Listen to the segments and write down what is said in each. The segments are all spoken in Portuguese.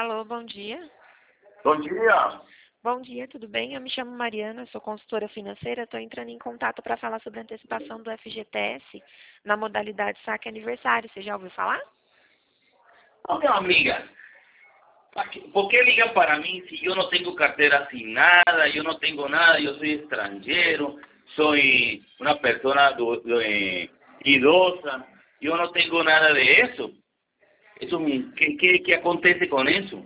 Alô, bom dia. Bom dia. Bom dia, tudo bem? Eu me chamo Mariana, sou consultora financeira. Estou entrando em contato para falar sobre a antecipação do FGTS na modalidade saque aniversário. Você já ouviu falar? Oh, minha amiga, ¿por qué liga para mí si yo no tengo cartera asignada, yo no tengo nada, yo soy extranjero, soy una persona idosa, yo no tengo nada de eso? ¿Qué acontece con eso?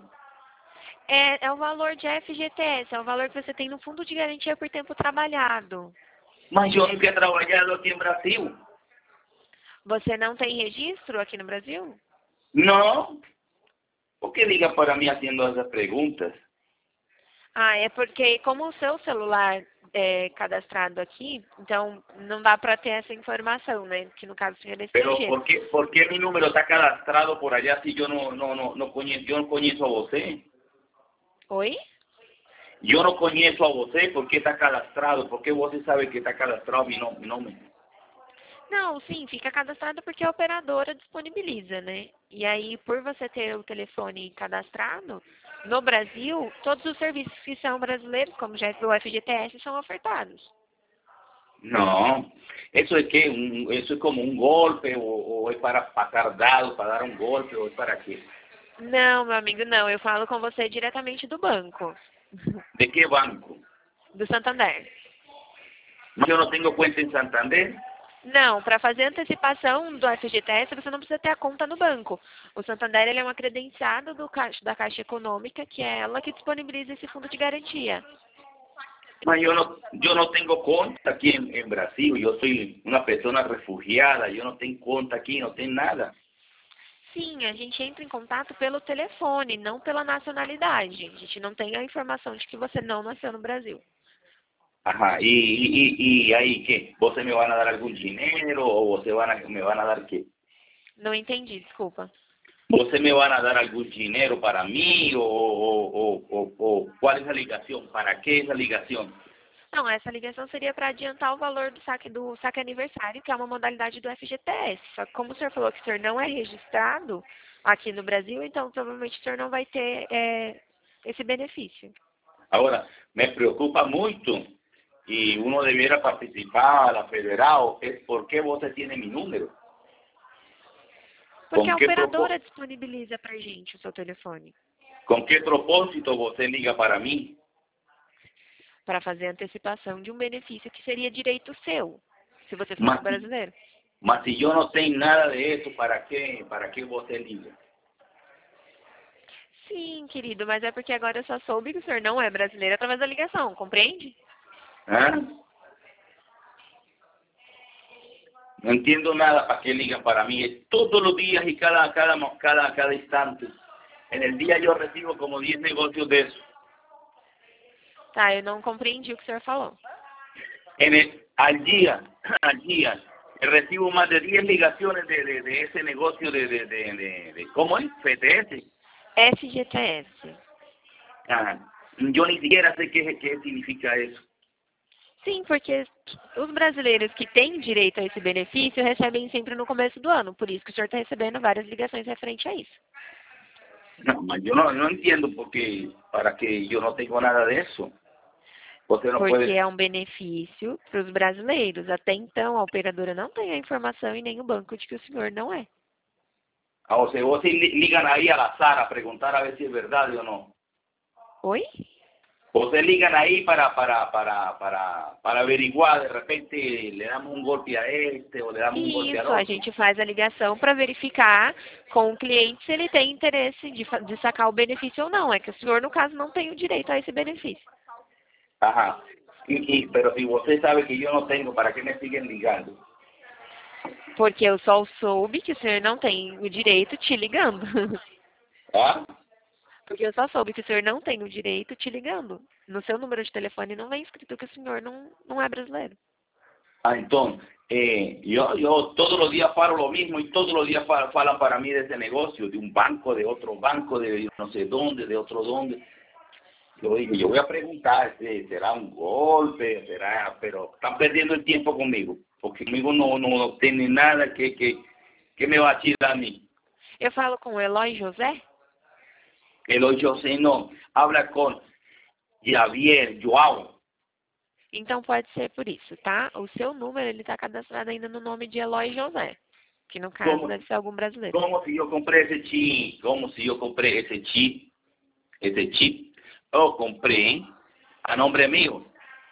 É o valor de FGTS, é o valor que você tem no fundo de garantia por tempo trabalhado. Mas yo nunca he trabajado aquí en Brasil. Você não tem registro aqui no Brasil? No. ¿Por qué liga para mí haciendo esas preguntas? Ah, é porque como o seu celular é cadastrado aqui, então não dá para ter essa informação, né? Que no caso o senhor é Pero estrangeiro. ¿por qué mi número está cadastrado por allá si yo no conheço a você? Oi? Yo no conheço a você, ¿por qué está cadastrado? ¿Por qué você sabe que está cadastrado mi nome? Não, sim, fica cadastrado porque a operadora disponibiliza, né? E aí, por você ter o telefone cadastrado, no Brasil, todos os serviços que são brasileiros, como já o FGTS, são ofertados. No, eso es que eso es como un golpe o es para pasar dados, para dar un golpe o es para qué. Não, meu amigo, não. Eu falo com você diretamente do banco, ¿De qué banco? do Santander. Yo no tengo cuenta en Santander. Não, para fazer antecipação do FGTS, você não precisa ter a conta no banco. O Santander ele é uma credenciada da Caixa Econômica, que é ela que disponibiliza esse fundo de garantia. Mas yo no tengo conta aquí en Brasil, yo soy una persona refugiada, yo no tengo conta aquí, no tengo nada. Sim, a gente entra em contato pelo telefone, não pela nacionalidade. A gente não tem a informação de que você não nasceu no Brasil. Ajá, y ahí qué, ¿vos me van a dar algún dinero o vos me van a dar qué? Não entendi, desculpa. ¿Vos me van a dar algún dinero para mí o cuál es la ligación? ¿Para qué esa ligación? Não, essa ligação seria para adiantar o valor do saque aniversário, que é uma modalidade do FGTS. Só que como o senhor falou que o senhor não é registrado aqui no Brasil, então provavelmente o senhor não vai ter esse benefício. Ahora, me preocupa mucho y uno debiera participar a la federal, es por qué vos tiene mi número. Porque a qué operadora disponibiliza para a gente o seu telefone. ¿Con qué propósito você liga para mí? Para fazer a antecipação de um benefício que seria direito seu, se você fosse brasileiro. Mas si yo no tengo nada de eso, ¿para qué você liga? Sim, querido, mas é porque agora eu só soube que o senhor não é brasileiro através da ligação, compreende? No entiendo nada para qué ligan para mí. Es todos los días y cada instante. En el día yo recibo como 10 negocios de eso. Tá, eu não compreendi o que o senhor falou. Al día, recibo más de 10 ligaciones de ese negocio de ¿cómo es? FTS. FGTS. Yo ni siquiera sé qué significa eso. Sim, porque os brasileiros que têm direito a esse benefício recebem sempre no começo do ano. Por isso que o senhor está recebendo várias ligações referente a isso. No, mas yo no entiendo para que yo no tengo nada de eso. Você não porque pode... é um benefício para os brasileiros. Até então, a operadora não tem a informação e nem o banco de que o senhor não é. O sea, vos ligan ahí al azar a preguntar a ver si es verdad o no. Oi? Você ligan ahí para averiguar, de repente le damos un golpe a este o le damos un golpe al Isso, otro. a gente faz a ligação para verificar com o cliente se ele tem interesse de sacar o benefício ou não. É que o senhor, no caso, não tem o direito a esse benefício. Ajá. Pero si você sabe que yo no tengo, ¿para qué me siguen ligando? Porque eu só soube que o senhor não tem o direito te ligando. ¿Ah? Porque eu só soube que o senhor não tem o direito te ligando. No seu número de telefone não vem escrito que o senhor não é brasileiro. Entonces, yo todos los días paro lo mismo y todos los días falan para mí de ese negocio, de un banco, de otro banco, de no sé dónde, de otro dónde. Yo dije, yo voy a preguntar, ¿será un golpe? Pero están perdiendo el tiempo conmigo, porque conmigo no tiene nada que me va a tirar a mí. Eu falo com o Eloy José? Eloy José no. Habla con Javier, João. Então pode ser por isso, tá? O seu número, ele tá cadastrado ainda no nome de Eloy José, que no caso Como, deve ser algum brasileiro. como si yo compré ese chip? Como si yo compré ese chip? Ese chip. Lo compré a nombre mío.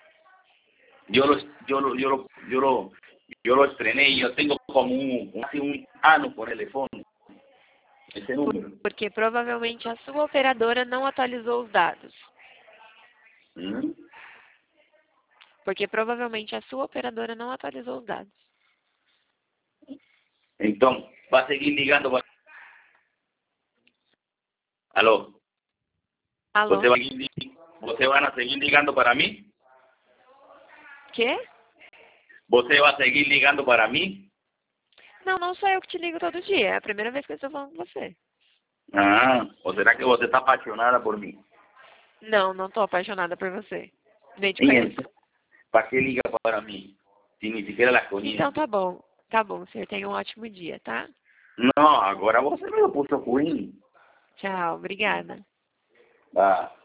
Yo lo estrené y yo tengo como hace un año por teléfono. Ese número. Porque provavelmente a sua operadora não atualizou os dados. ¿Mm? Porque provavelmente a sua operadora não atualizou os dados. Entonces, va a seguir ligando. Aló. Alô? ¿Você van a seguir ligando para mí? Quê? ¿Você va a seguir ligando para mí? Não, não sou eu que te ligo todo dia. É a primeira vez que eu estou falando com você. Ah, ¿o será que você está apaixonada por mí? Não, não estou apaixonada por você. Nem te Y conheço. entonces, ¿para qué liga para mí? Si ni siquiera las conozco. Então tá bom. Tá bom, senhor. Tenha um ótimo dia, tá? No, agora você me lo puso ruim. Tchau, obrigada. Ah.